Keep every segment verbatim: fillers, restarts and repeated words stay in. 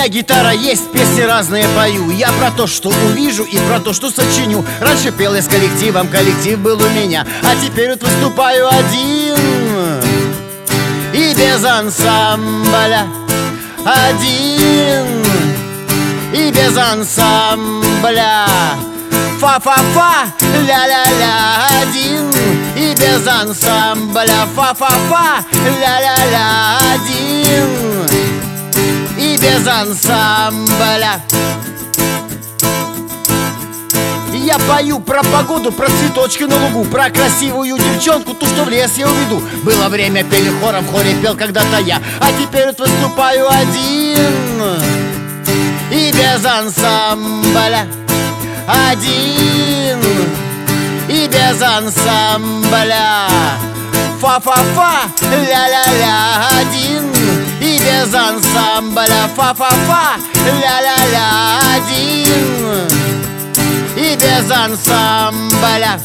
меня гитара есть, песни разные пою. Я про то, что увижу, и про то, что сочиню. Раньше пел я с коллективом, коллектив был у меня, а теперь вот выступаю один и без ансамбля. Один и без ансамбля. Фа-фа-фа, ля-ля-ля. Один и без ансамбля. Фа-фа-фа, ля-ля-ля. Один и без ансамбля. Я пою про погоду, про цветочки на лугу, про красивую девчонку, ту, что в лес я уведу. Было время, пели хором, в хоре пел когда-то я, а теперь вот выступаю один и без ансамбля. Один и без ансамбля. Фа-фа-фа, ля-ля-ля. Один и без ансамбля. Фа-фа-фа, ля-ля-ля. Один и без ансамбля.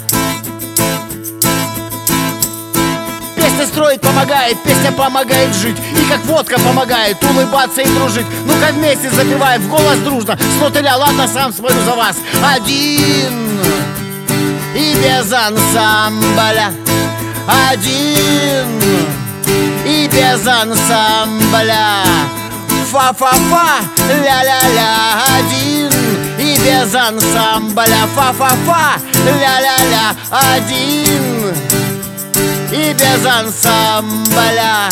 Песня строить помогает, песня помогает жить. И как водка помогает улыбаться и дружить. Ну-ка вместе запеваем в голос дружно. Снотыля, ладно, сам спою за вас. Один и без ансамбля. Один и без ансамбля. Фа-фа-фа, ля-ля-ля. Один и без ансамбля. Фа-фа-фа, ля-ля-ля. Один и без ансамбля.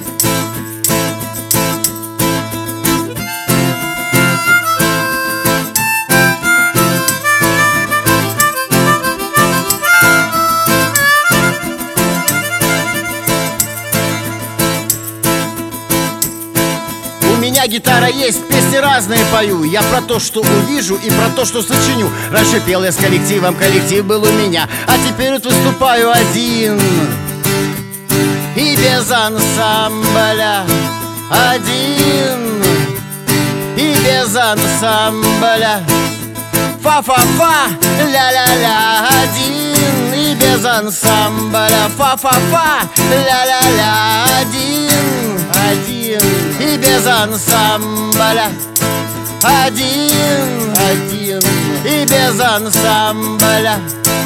У меня гитара есть, песни разные пою. Я про то, что увижу, и про то, что сочиню. Раньше пел я с коллективом, коллектив был у меня, а теперь вот выступаю один и без ансамбля. Один и без ансамбля. Фа-фа-фа, ля-ля-ля. Один и без ансамбля. Фа-фа-фа, ля-ля-ля. Один, один и без ансамбля. Один, один и без ансамбля.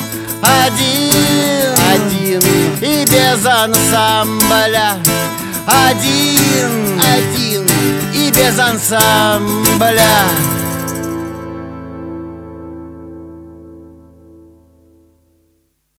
Один, один и без ансамбля. Один, один и без ансамбля.